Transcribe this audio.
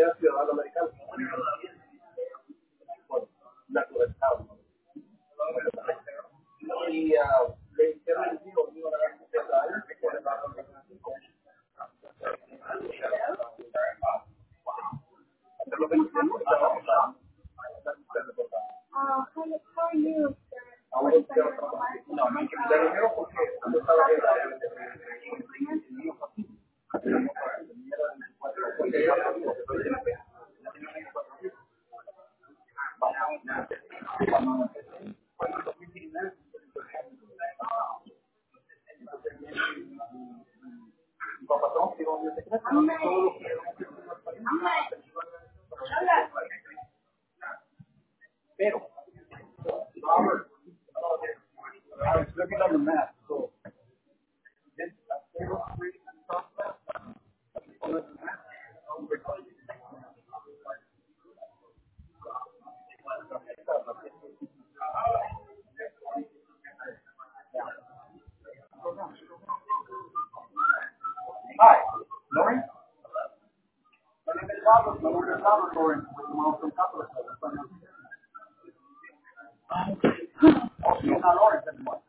How are you? What is Pero, I was looking on the map, so this Hi, Lauren. My name is Robert. My name is Robert Lauren. I'm from Capital. Oh, you're not Lawrence anymore.